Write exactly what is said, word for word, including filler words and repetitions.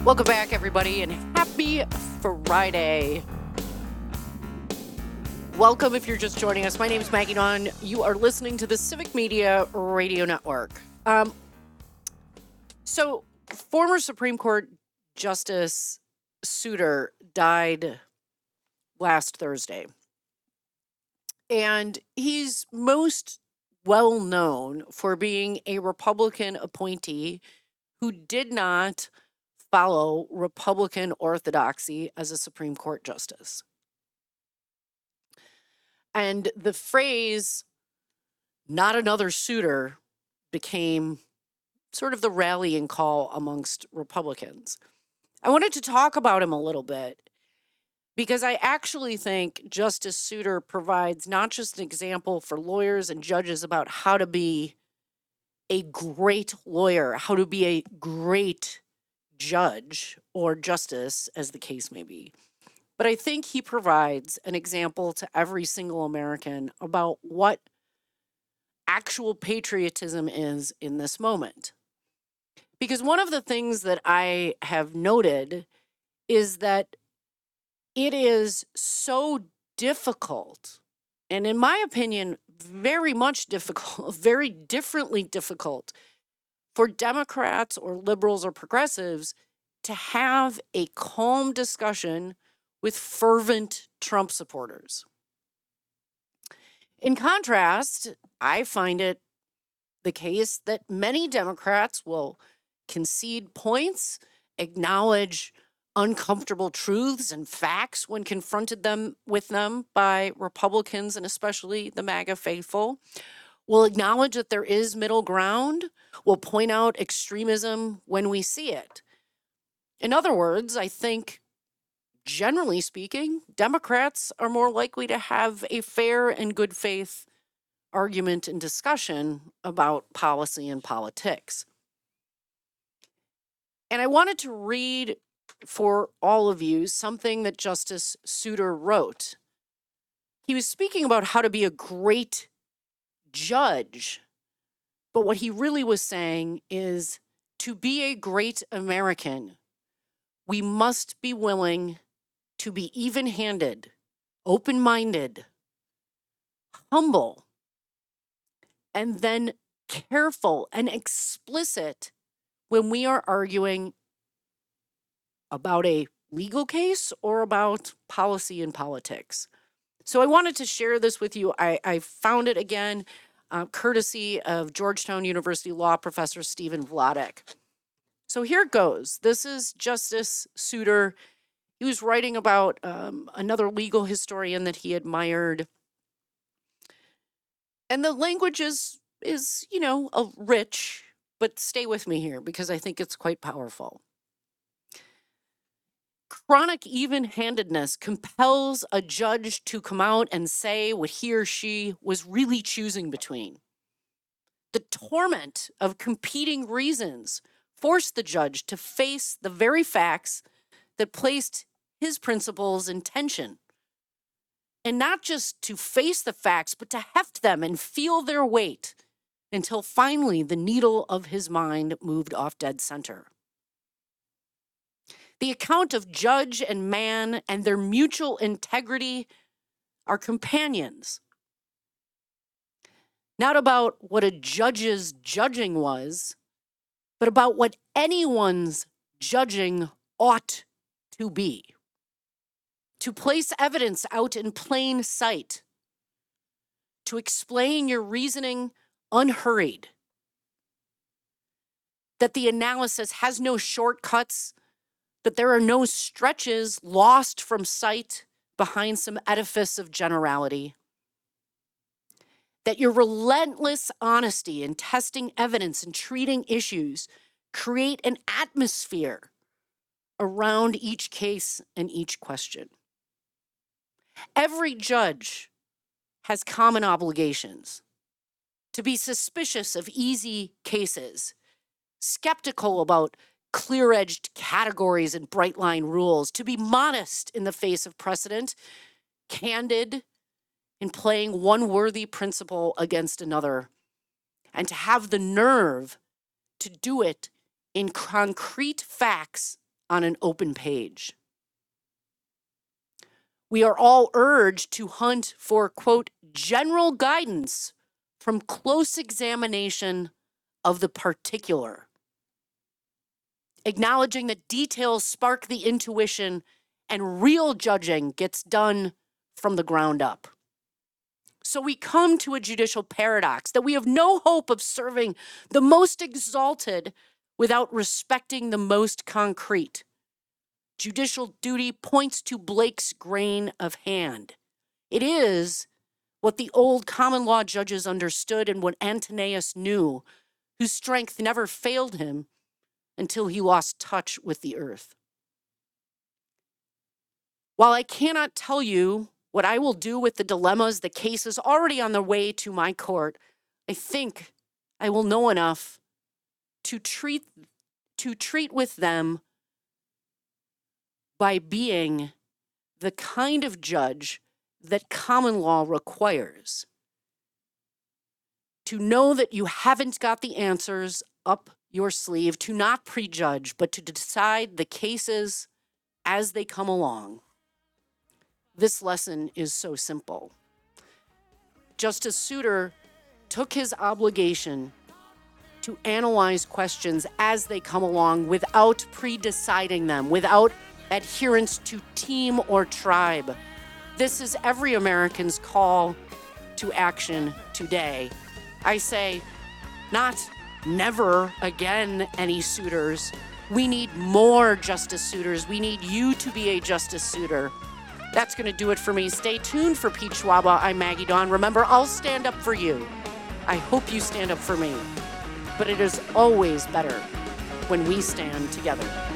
Welcome back, everybody, and happy Friday. Welcome if you're just joining us. My name is Maggie Nunn. You are listening to the Civic Media Radio Network. Um, so, former Supreme Court Justice Souter died last Thursday. And he's most well known for being a Republican appointee who did not follow Republican orthodoxy as a Supreme Court justice. And the phrase, not another Souter, became sort of the rallying call amongst Republicans. I wanted to talk about him a little bit because I actually think Justice Souter provides not just an example for lawyers and judges about how to be a great lawyer, how to be a great judge or justice, as the case may be. But I think he provides an example to every single American about what actual patriotism is in this moment. Because one of the things that I have noted is that it is so difficult, and in my opinion, very much difficult, very differently difficult for Democrats or liberals or progressives to have a calm discussion with fervent Trump supporters. In contrast, I find it the case that many Democrats will concede points, acknowledge uncomfortable truths and facts when confronted them with them by Republicans and especially the MAGA faithful, will acknowledge that there is middle ground, will point out extremism when we see it. In other words, I think, generally speaking, Democrats are more likely to have a fair and good faith argument and discussion about policy and politics. And I wanted to read for all of you something that Justice Souter wrote. He was speaking about how to be a great judge, but what he really was saying is to be a great American, we must be willing to be even-handed, open-minded, humble, and then careful and explicit when we are arguing about a legal case or about policy and politics. So I wanted to share this with you. I, I found it again, uh, courtesy of Georgetown University law professor Stephen Vladeck. So here it goes. This is Justice Souter. He was writing about um, another legal historian that he admired. And the language is, is, you know, a rich, but stay with me here because I think it's quite powerful. Chronic even-handedness compels a judge to come out and say what he or she was really choosing between. The torment of competing reasons forced the judge to face the very facts that placed his principles in tension. And not just to face the facts, but to heft them and feel their weight until finally the needle of his mind moved off dead center. The account of judge and man and their mutual integrity are companions. Not about what a judge's judging was, but about what anyone's judging ought to be. To place evidence out in plain sight. To explain your reasoning unhurried. That the analysis has no shortcuts, that there are no stretches lost from sight behind some edifice of generality. That your relentless honesty in testing evidence and treating issues create an atmosphere around each case and each question. Every judge has common obligations to be suspicious of easy cases, skeptical about clear-edged categories and bright-line rules, to be modest in the face of precedent, candid in playing one worthy principle against another, and to have the nerve to do it in concrete facts on an open page. We are all urged to hunt for, quote, general guidance from close examination of the particular, acknowledging that details spark the intuition and real judging gets done from the ground up. So we come to a judicial paradox that we have no hope of serving the most exalted without respecting the most concrete. Judicial duty points to Blake's grain of hand. It is what the old common law judges understood and what Antoninus knew, whose strength never failed him until he lost touch with the earth. While I cannot tell you what I will do with the dilemmas, the cases already on their way to my court, I think I will know enough to treat, to treat with them by being the kind of judge that common law requires. To know that you haven't got the answers up your sleeve, to not prejudge, but to decide the cases as they come along. This lesson is so simple. Justice Souter took his obligation to analyze questions as they come along without pre-deciding them, without adherence to team or tribe. This is every American's call to action today. I say, not never again any Souters. We need more Justice Souters. We need you to be a Justice Souter. That's going to do it for me. Stay tuned for Pete Schwaba. I'm Maggie Dawn. Remember, I'll stand up for you. I hope you stand up for me. But it is always better when we stand together.